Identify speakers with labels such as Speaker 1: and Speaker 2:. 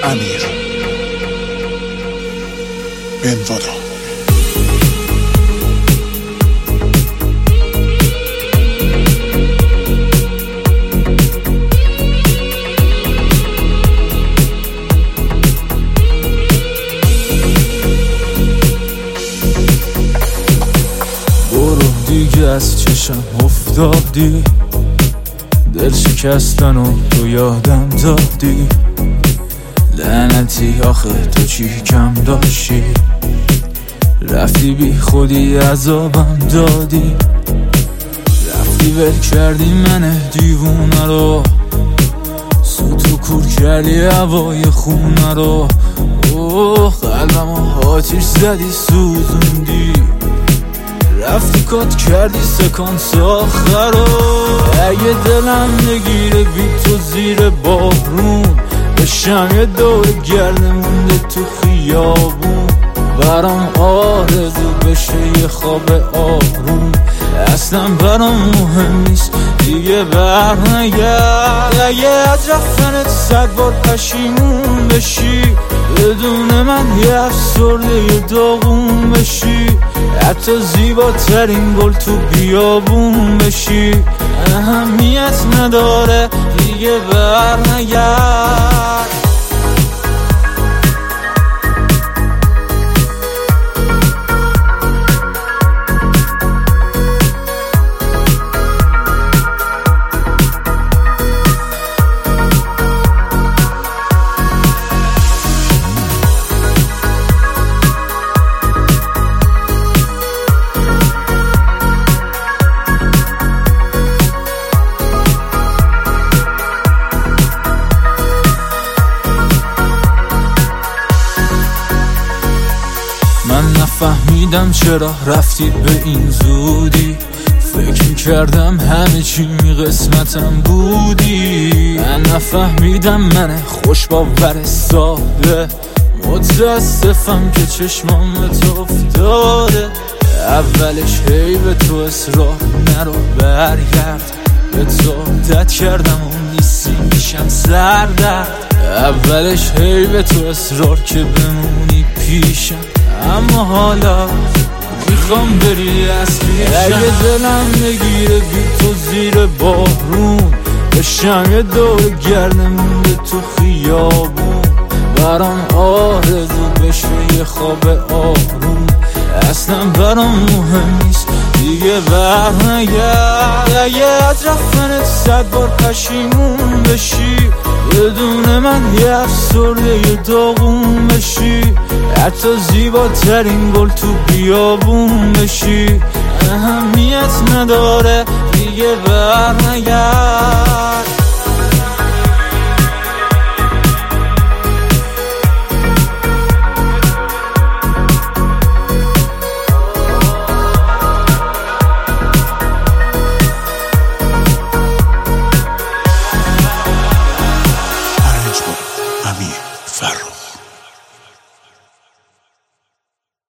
Speaker 1: امیر بنوادا.
Speaker 2: برو دیگه از چشم افتادی، دل شکستن و تو یادم دادی. لعنتی آخه تو چی کم داشتی، رفتی بی خودی عذابم دادی. رفتی ول کردی من دیوونه رو، سوتو کور کردی هوای خونه رو. اوه قلبمو آتیش زدی سوزوندی، رفتی کات کردی سکانس آخر رو. اگه دلم نگیره بی تو زیر بارون، بشم یه دور گرده مونده تو خیابون. برام آرزو بشه یه خواب آروم، اصلا برام مهم نیست دیگه برنگرد. اگه از رفتنت 100 بار پشیمون بشی، بدون من یه افسرده یه داغون بشی. حتی زیباترین گل تو بیابون بشی، اهمیت نداره دیگه برنگرد. من نفهمیدم چرا رفتی به این زودی، فکر میکردم همه چی قسمتم بودی. من نفهمیدم من خوش باور ساده، متاسفم که چشمام به تو افتاده. اولش هی به تو اصرار نرو برگرد، به تو عادت کردم و نیستی میشم سردرد. اولش هی به تو اصرار که بمونی پیشم، اما حالا میخوام بری از پیشم. اگه دلم نگیره بی تو زیر بارون، بشم یه دور گرده مونده تو خیابون. برام آرزو بشه یه خواب آروم، اصلا برام مهم نیست دیگه برنگرد. اگه از رفتنت 100 بار پشیمون بشی، بدون من یه افسرده یه داغون بشی. حتی زیباترین گل تو بیابون بشی، اهمیت نداره دیگه برنگرد.